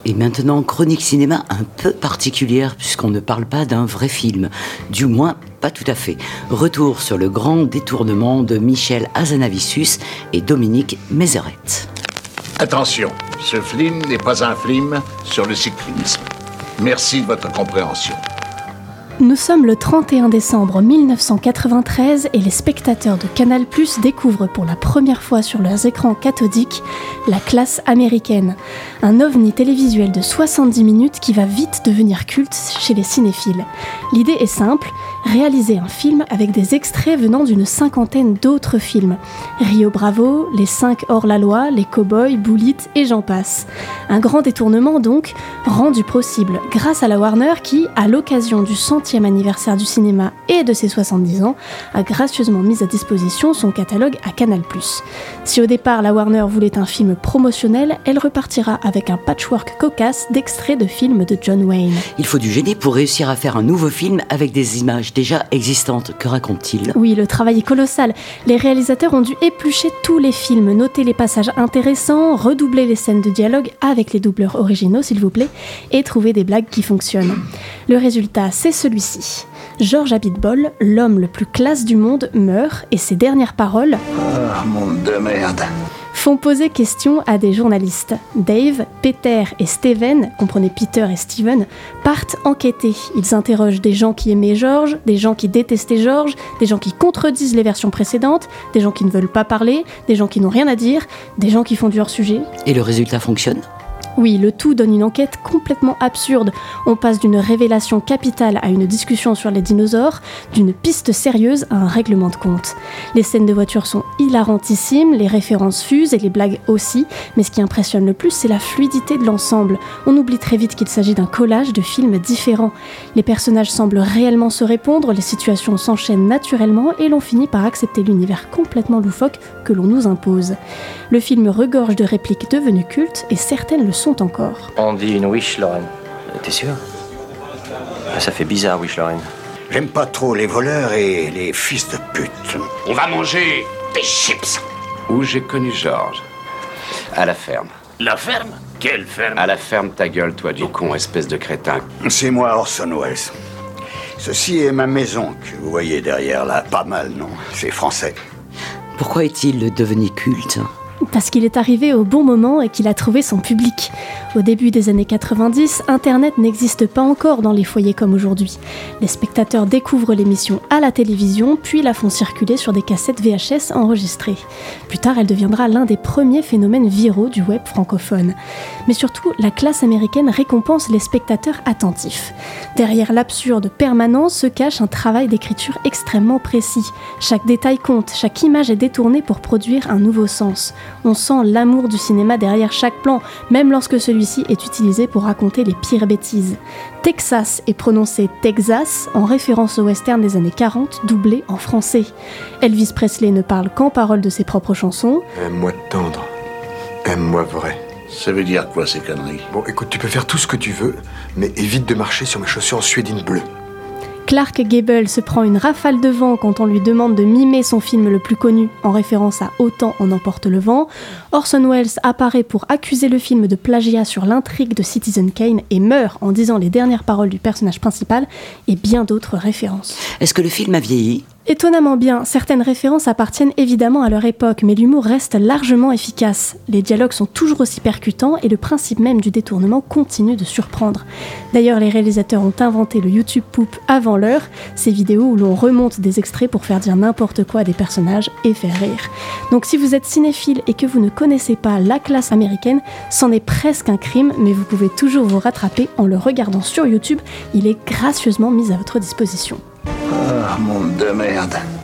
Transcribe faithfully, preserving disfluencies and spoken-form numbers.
Et maintenant, chronique cinéma un peu particulière puisqu'on ne parle pas d'un vrai film. Du moins, pas tout à fait. Retour sur le grand détournement de Michel Hazanavicius et Dominique Mézeret. Attention, ce film n'est pas un film sur le cyclisme. Merci de votre compréhension. Nous sommes le trente et un décembre mille neuf cent quatre-vingt-treize et les spectateurs de Canal plus découvrent pour la première fois sur leurs écrans cathodiques La Classe américaine, un ovni télévisuel de soixante-dix minutes qui va vite devenir culte chez les cinéphiles. L'idée est simple, réaliser un film avec des extraits venant d'une cinquantaine d'autres films. Rio Bravo, Les cinq hors-la-loi, Les Cowboys, Bullitt et j'en passe. Un grand détournement donc, rendu possible grâce à la Warner qui, à l'occasion du centième anniversaire du cinéma et de ses soixante-dix ans, a gracieusement mis à disposition son catalogue à Canal plus. Si au départ la Warner voulait un film promotionnel, elle repartira avec un patchwork cocasse d'extraits de films de John Wayne. Il faut du génie pour réussir à faire un nouveau film avec des images déjà existantes. Que raconte-t-il ? Oui, le travail est colossal. Les réalisateurs ont dû éplucher tous les films, noter les passages intéressants, redoubler les scènes de dialogue avec les doubleurs originaux s'il vous plaît, et trouver des blagues qui fonctionnent. Le résultat, c'est celui-ci. George Abitbol, l'homme le plus classe du monde, meurt et ses dernières paroles Ah, monde de merde. font poser question à des journalistes. Dave, Peter et Steven, comprenez Peter et Steven, partent enquêter. Ils interrogent des gens qui aimaient George, des gens qui détestaient George, des gens qui contredisent les versions précédentes, des gens qui ne veulent pas parler, des gens qui n'ont rien à dire, des gens qui font du hors-sujet. Et le résultat fonctionne ? Oui, le tout donne une enquête complètement absurde. On passe d'une révélation capitale à une discussion sur les dinosaures, d'une piste sérieuse à un règlement de compte. Les scènes de voiture sont hilarantissimes, les références fusent et les blagues aussi, mais ce qui impressionne le plus, c'est la fluidité de l'ensemble. On oublie très vite qu'il s'agit d'un collage de films différents. Les personnages semblent réellement se répondre, les situations s'enchaînent naturellement et l'on finit par accepter l'univers complètement loufoque que l'on nous impose. Le film regorge de répliques devenues cultes et certaines le sont encore. On dit une wish, Lorraine. T'es sûr ? Ça fait bizarre, wish, Lorraine. J'aime pas trop les voleurs et les fils de pute. On va manger des chips. Où j'ai connu Georges. À la ferme. La ferme ? Quelle ferme ? À la ferme, ta gueule, toi, du con, espèce de crétin. C'est moi, Orson Welles. Ceci est ma maison que vous voyez derrière là. Pas mal, non ? C'est français. Pourquoi est-il devenu culte ? Parce qu'il est arrivé au bon moment et qu'il a trouvé son public. Au début des années quatre-vingt-dix, Internet n'existe pas encore dans les foyers comme aujourd'hui. Les spectateurs découvrent l'émission à la télévision, puis la font circuler sur des cassettes V H S enregistrées. Plus tard, elle deviendra l'un des premiers phénomènes viraux du web francophone. Mais surtout, La Classe américaine récompense les spectateurs attentifs. Derrière l'absurde permanent se cache un travail d'écriture extrêmement précis. Chaque détail compte, chaque image est détournée pour produire un nouveau sens. On sent l'amour du cinéma derrière chaque plan, même lorsque celui-ci est utilisé pour raconter les pires bêtises. Texas est prononcé Texas, en référence au western des années quarante, doublé en français. Elvis Presley ne parle qu'en paroles de ses propres chansons. Aime-moi tendre, aime-moi vrai. Ça veut dire quoi, ces conneries ? Bon, écoute, tu peux faire tout ce que tu veux, mais évite de marcher sur mes chaussures en suédine bleue. Clark Gable se prend une rafale de vent quand on lui demande de mimer son film le plus connu, en référence à Autant en emporte le vent. Orson Welles apparaît pour accuser le film de plagiat sur l'intrigue de Citizen Kane et meurt en disant les dernières paroles du personnage principal et bien d'autres références. Est-ce que le film a vieilli ? Étonnamment bien, certaines références appartiennent évidemment à leur époque, mais l'humour reste largement efficace. Les dialogues sont toujours aussi percutants et le principe même du détournement continue de surprendre. D'ailleurs, les réalisateurs ont inventé le YouTube Poop avant l'heure, ces vidéos où l'on remonte des extraits pour faire dire n'importe quoi à des personnages et faire rire. Donc si vous êtes cinéphile et que vous ne connaissez pas La Classe américaine, c'en est presque un crime, mais vous pouvez toujours vous rattraper en le regardant sur YouTube, il est gracieusement mis à votre disposition. Ah, monde de merde.